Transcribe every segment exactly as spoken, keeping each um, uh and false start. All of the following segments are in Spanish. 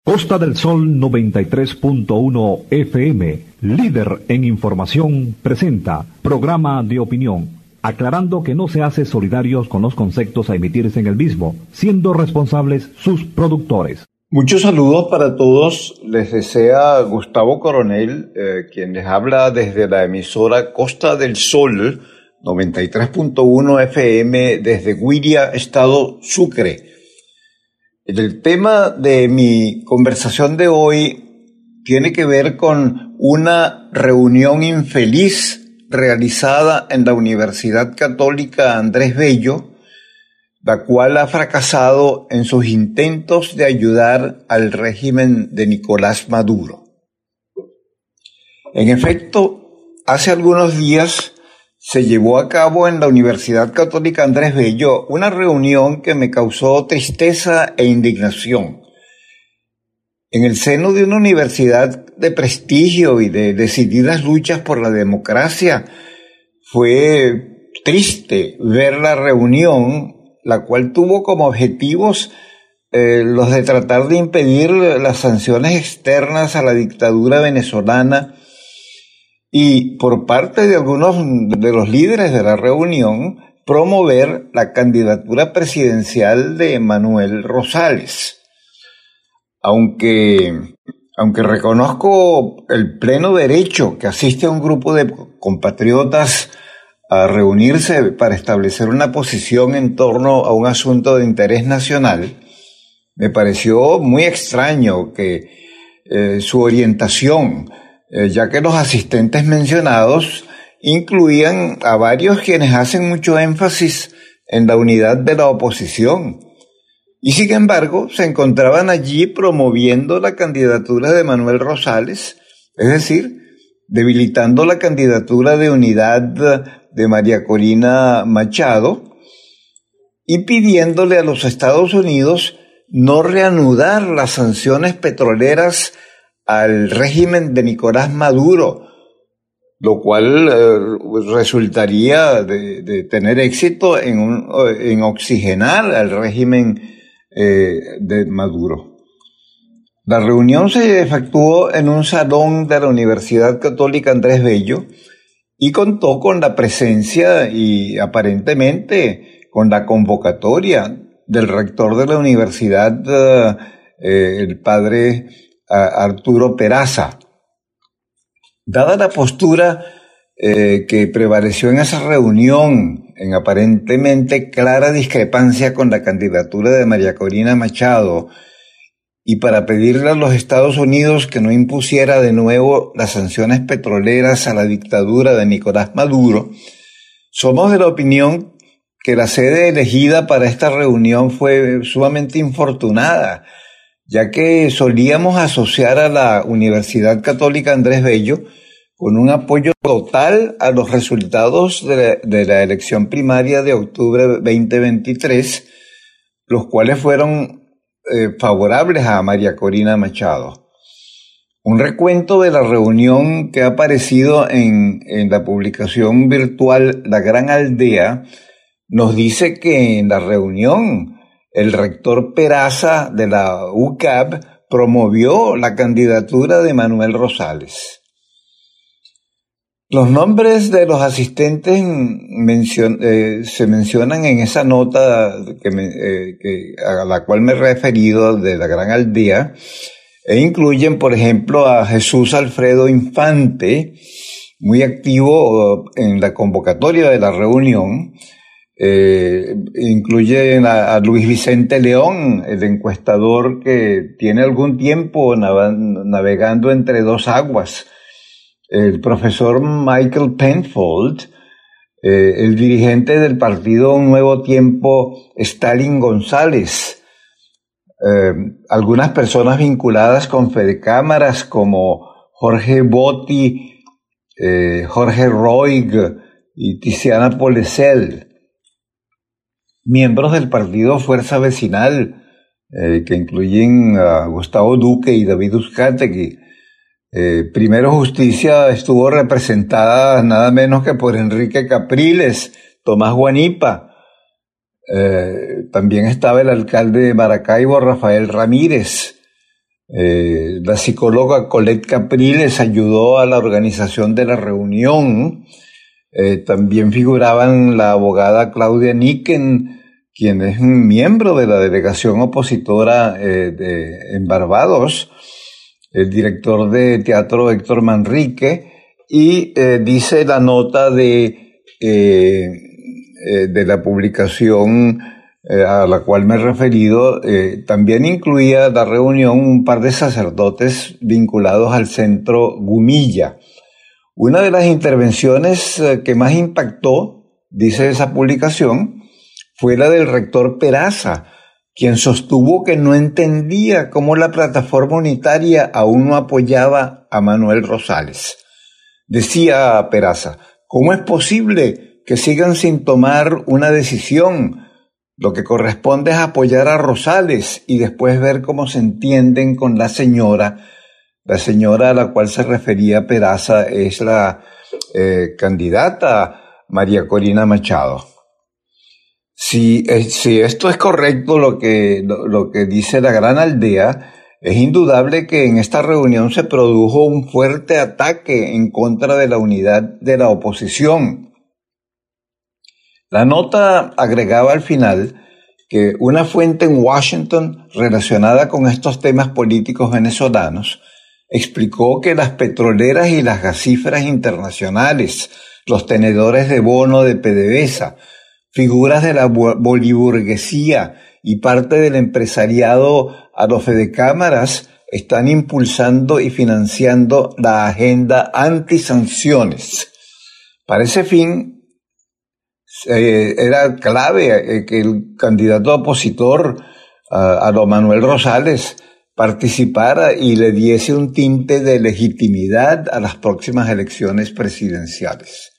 Costa del Sol noventa y tres punto uno F M, líder en información, presenta programa de opinión, aclarando que no se hace solidarios con los conceptos a emitirse en el mismo, siendo responsables sus productores. Muchos saludos para todos. Les desea Gustavo Coronel, eh, quien les habla desde la emisora Costa del Sol noventa y tres punto uno F M desde Guiria, estado Sucre. El tema de mi conversación de hoy tiene que ver con una reunión infeliz realizada en la Universidad Católica Andrés Bello, la cual ha fracasado en sus intentos de ayudar al régimen de Nicolás Maduro. En efecto, hace algunos días se llevó a cabo en la Universidad Católica Andrés Bello una reunión que me causó tristeza e indignación. En el seno de una universidad de prestigio y de decididas luchas por la democracia, fue triste ver la reunión, la cual tuvo como objetivos eh, los de tratar de impedir las sanciones externas a la dictadura venezolana, y por parte de algunos de los líderes de la reunión, promover la candidatura presidencial de Manuel Rosales. Aunque, aunque reconozco el pleno derecho que asiste a un grupo de compatriotas a reunirse para establecer una posición en torno a un asunto de interés nacional, me pareció muy extraño que eh, su orientación, Eh, ya que los asistentes mencionados incluían a varios quienes hacen mucho énfasis en la unidad de la oposición, y sin embargo se encontraban allí promoviendo la candidatura de Manuel Rosales, es decir, debilitando la candidatura de unidad de María Corina Machado y pidiéndole a los Estados Unidos no reanudar las sanciones petroleras al régimen de Nicolás Maduro, lo cual eh, resultaría de, de tener éxito en, un, en oxigenar al régimen eh, de Maduro. La reunión se efectuó en un salón de la Universidad Católica Andrés Bello y contó con la presencia y aparentemente con la convocatoria del rector de la universidad, eh, el padre a Arturo Peraza. Dada la postura eh, que prevaleció en esa reunión, en aparentemente clara discrepancia con la candidatura de María Corina Machado, y para pedirle a los Estados Unidos que no impusiera de nuevo las sanciones petroleras a la dictadura de Nicolás Maduro, somos de la opinión que la sede elegida para esta reunión fue sumamente infortunada, ya que solíamos asociar a la Universidad Católica Andrés Bello con un apoyo total a los resultados de la, de la elección primaria de octubre veinte veintitrés, los cuales fueron eh, favorables a María Corina Machado. Un recuento de la reunión que ha aparecido en, en la publicación virtual La Gran Aldea nos dice que en la reunión el rector Peraza de la U C A B promovió la candidatura de Manuel Rosales. Los nombres de los asistentes mencion, eh, se mencionan en esa nota que me, eh, que, a la cual me he referido de La Gran Aldea, e incluyen, por ejemplo, a Jesús Alfredo Infante, muy activo en la convocatoria de la reunión. Eh, incluyen a, a Luis Vicente León, el encuestador que tiene algún tiempo nav- navegando entre dos aguas, el profesor Michael Penfold, eh, el dirigente del partido Un Nuevo Tiempo, Stalin González, eh, algunas personas vinculadas con Fedecámaras como Jorge Botti, eh, Jorge Roig y Tiziana Polesel, miembros del partido Fuerza Vecinal, eh, que incluyen a Gustavo Duque y David Uzcategui. Eh, Primero Justicia estuvo representada nada menos que por Enrique Capriles, Tomás Guanipa. Eh, también estaba el alcalde de Maracaibo, Rafael Ramírez. Eh, la psicóloga Colette Capriles ayudó a la organización de la reunión. Eh, también figuraban la abogada Claudia Niken, quien es un miembro de la delegación opositora eh, de, en Barbados, el director de teatro Héctor Manrique, y eh, dice la nota de, eh, eh, de la publicación eh, a la cual me he referido, eh, también incluía la reunión un par de sacerdotes vinculados al centro Gumilla. Una de las intervenciones eh, que más impactó, dice esa publicación, fue la del rector Peraza, quien sostuvo que no entendía cómo la plataforma unitaria aún no apoyaba a Manuel Rosales. Decía Peraza, ¿cómo es posible que sigan sin tomar una decisión? Lo que corresponde es apoyar a Rosales y después ver cómo se entienden con la señora. La señora a la cual se refería Peraza es la eh, candidata María Corina Machado. Si, eh, si esto es correcto, lo que, lo, lo que dice la Gran Aldea, es indudable que en esta reunión se produjo un fuerte ataque en contra de la unidad de la oposición. La nota agregaba al final que una fuente en Washington relacionada con estos temas políticos venezolanos explicó que las petroleras y las gasíferas internacionales, los tenedores de bono de PDVSA, figuras de la boliburguesía y parte del empresariado a los fedecámaras están impulsando y financiando la agenda antisanciones. Para ese fin, eh, era clave eh, que el candidato opositor a, a don Manuel Rosales participara y le diese un tinte de legitimidad a las próximas elecciones presidenciales.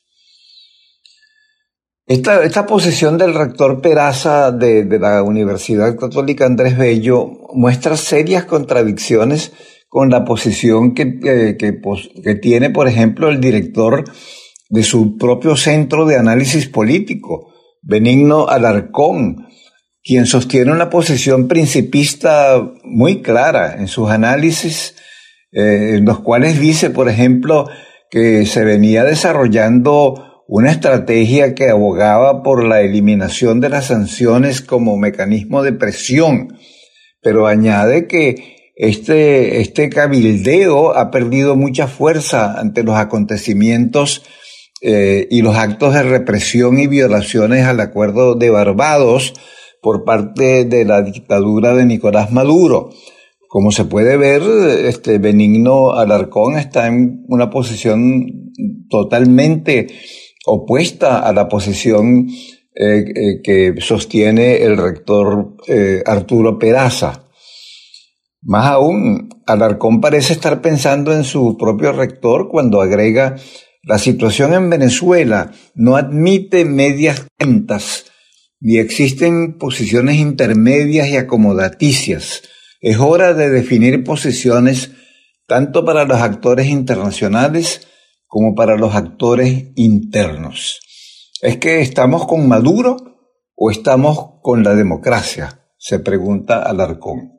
Esta, esta posición del rector Peraza de, de la Universidad Católica Andrés Bello muestra serias contradicciones con la posición que, que, que, que tiene, por ejemplo, el director de su propio Centro de Análisis Político, Benigno Alarcón, quien sostiene una posición principista muy clara en sus análisis, eh, en los cuales dice, por ejemplo, que se venía desarrollando una estrategia que abogaba por la eliminación de las sanciones como mecanismo de presión, pero añade que este, este cabildeo ha perdido mucha fuerza ante los acontecimientos eh, y los actos de represión y violaciones al Acuerdo de Barbados por parte de la dictadura de Nicolás Maduro. Como se puede ver, este Benigno Alarcón está en una posición totalmente opuesta a la posición eh, eh, que sostiene el rector eh, Arturo Peraza. Más aún, Alarcón parece estar pensando en su propio rector cuando agrega: la situación en Venezuela no admite medias tintas y existen posiciones intermedias y acomodaticias. Es hora de definir posiciones tanto para los actores internacionales como para los actores internos. ¿Es que estamos con Maduro o estamos con la democracia?, se pregunta Alarcón.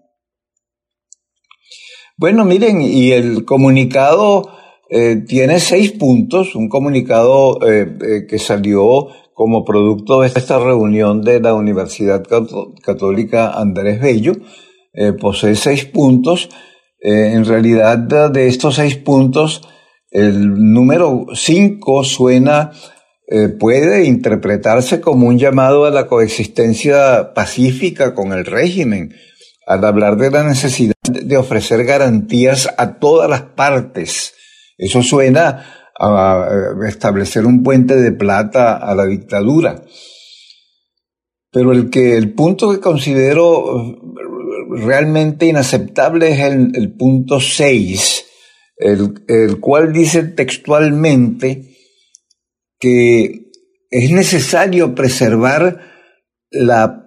Bueno, miren, y el comunicado eh, tiene seis puntos, un comunicado eh, eh, que salió como producto de esta reunión de la Universidad Católica Andrés Bello. Eh, posee seis puntos. Eh, en realidad, de estos seis puntos, el número cinco suena, eh, puede interpretarse como un llamado a la coexistencia pacífica con el régimen, al hablar de la necesidad de ofrecer garantías a todas las partes. Eso suena a establecer un puente de plata a la dictadura. Pero el que el punto que considero realmente inaceptable es el, el punto seis, el, el cual dice textualmente que es necesario preservar la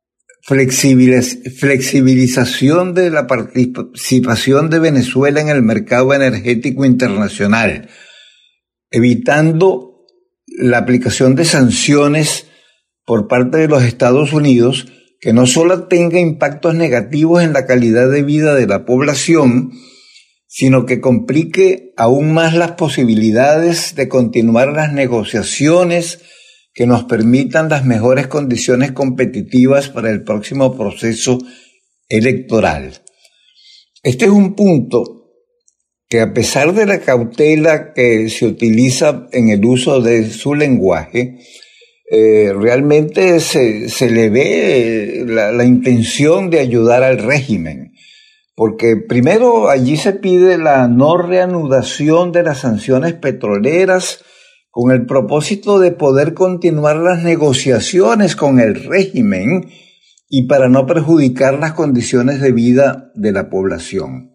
flexibilización de la participación de Venezuela en el mercado energético internacional, evitando la aplicación de sanciones por parte de los Estados Unidos que no solo tenga impactos negativos en la calidad de vida de la población, sino que complique aún más las posibilidades de continuar las negociaciones que nos permitan las mejores condiciones competitivas para el próximo proceso electoral. Este es un punto que, a pesar de la cautela que se utiliza en el uso de su lenguaje, eh, realmente se, se le ve la, la intención de ayudar al régimen. Porque primero allí se pide la no reanudación de las sanciones petroleras con el propósito de poder continuar las negociaciones con el régimen y para no perjudicar las condiciones de vida de la población.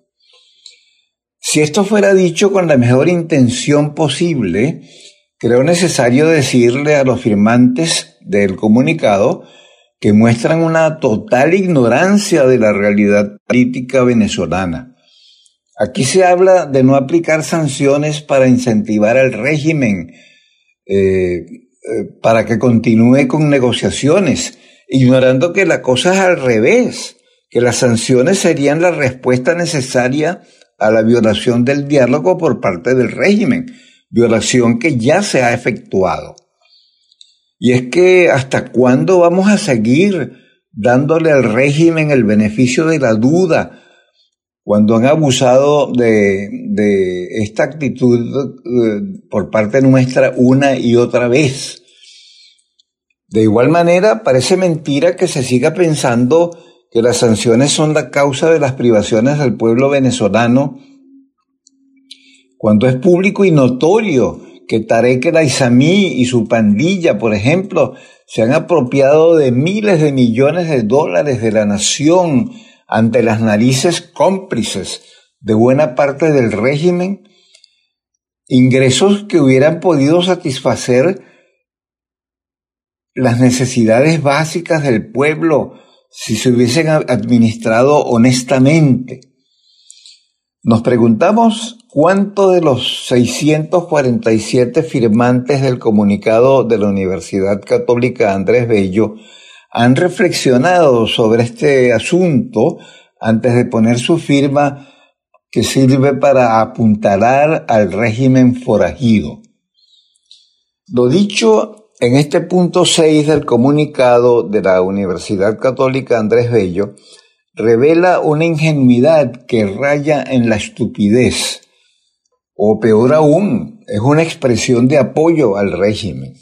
Si esto fuera dicho con la mejor intención posible, creo necesario decirle a los firmantes del comunicado que muestran una total ignorancia de la realidad política venezolana. Aquí se habla de no aplicar sanciones para incentivar al régimen, eh, eh, para que continúe con negociaciones, ignorando que la cosa es al revés, que las sanciones serían la respuesta necesaria a la violación del diálogo por parte del régimen, violación que ya se ha efectuado. Y es que ¿hasta cuándo vamos a seguir dándole al régimen el beneficio de la duda cuando han abusado de, de esta actitud eh, por parte nuestra una y otra vez? De igual manera, parece mentira que se siga pensando que las sanciones son la causa de las privaciones del pueblo venezolano, cuando es público y notorio que Tarek El Aizami y su pandilla, por ejemplo, se han apropiado de miles de millones de dólares de la nación ante las narices cómplices de buena parte del régimen, ingresos que hubieran podido satisfacer las necesidades básicas del pueblo si se hubiesen administrado honestamente. Nos preguntamos cuántos de los seiscientos cuarenta y siete firmantes del comunicado de la Universidad Católica Andrés Bello han reflexionado sobre este asunto antes de poner su firma, que sirve para apuntalar al régimen forajido. Lo dicho en este punto seis del comunicado de la Universidad Católica Andrés Bello revela una ingenuidad que raya en la estupidez, o peor aún, es una expresión de apoyo al régimen.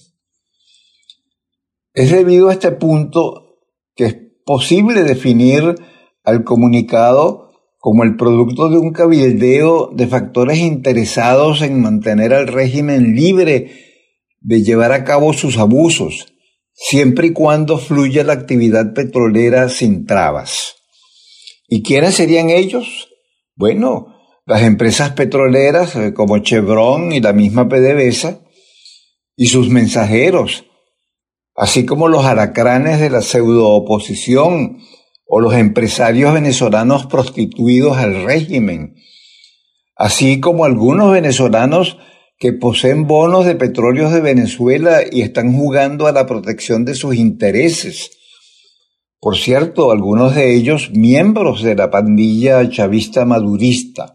Es debido a este punto que es posible definir al comunicado como el producto de un cabildeo de factores interesados en mantener al régimen libre de llevar a cabo sus abusos, siempre y cuando fluya la actividad petrolera sin trabas. ¿Y quiénes serían ellos? Bueno, las empresas petroleras como Chevron y la misma PDVSA y sus mensajeros, así como los alacranes de la pseudo-oposición o los empresarios venezolanos prostituidos al régimen, así como algunos venezolanos que poseen bonos de petróleos de Venezuela y están jugando a la protección de sus intereses. Por cierto, algunos de ellos miembros de la pandilla chavista madurista.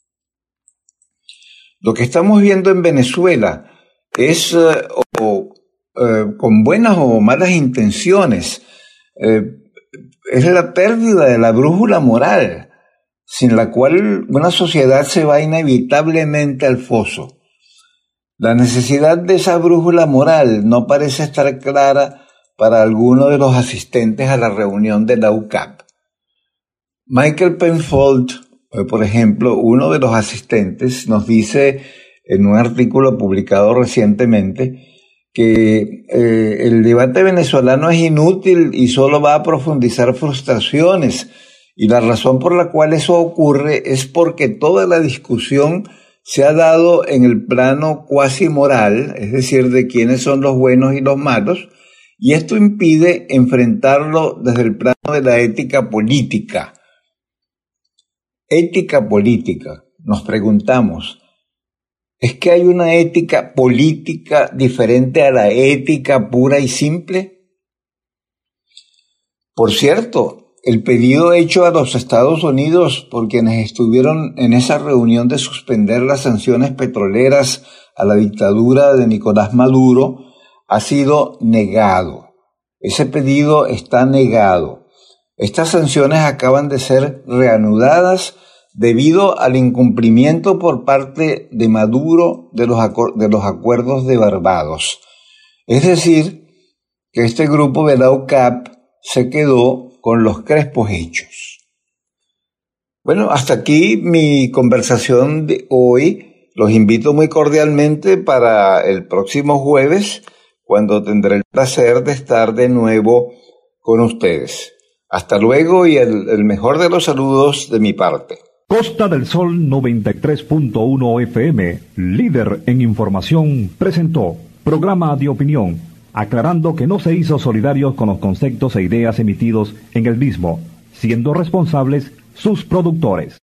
Lo que estamos viendo en Venezuela es, eh, o, eh, con buenas o malas intenciones, eh, es la pérdida de la brújula moral, sin la cual una sociedad se va inevitablemente al foso. La necesidad de esa brújula moral no parece estar clara para alguno de los asistentes a la reunión de la U C A P. Michael Penfold, por ejemplo, uno de los asistentes, nos dice en un artículo publicado recientemente que eh, el debate venezolano es inútil y solo va a profundizar frustraciones, y la razón por la cual eso ocurre es porque toda la discusión se ha dado en el plano cuasi moral, es decir, de quiénes son los buenos y los malos, y esto impide enfrentarlo desde el plano de la ética política. Ética política, nos preguntamos, ¿es que hay una ética política diferente a la ética pura y simple? Por cierto, el pedido hecho a los Estados Unidos por quienes estuvieron en esa reunión de suspender las sanciones petroleras a la dictadura de Nicolás Maduro ha sido negado. Ese pedido está negado. Estas sanciones acaban de ser reanudadas debido al incumplimiento por parte de Maduro de los, acu- de los acuerdos de Barbados. Es decir, que este grupo de la O C A P se quedó con los crespos hechos. Bueno, hasta aquí mi conversación de hoy. Los invito muy cordialmente para el próximo jueves, cuando tendré el placer de estar de nuevo con ustedes. Hasta luego y el, el mejor de los saludos de mi parte. Costa del Sol noventa y tres punto uno F M, líder en información, presentó programa de opinión, aclarando que no se hizo solidarios con los conceptos e ideas emitidos en el mismo, siendo responsables sus productores.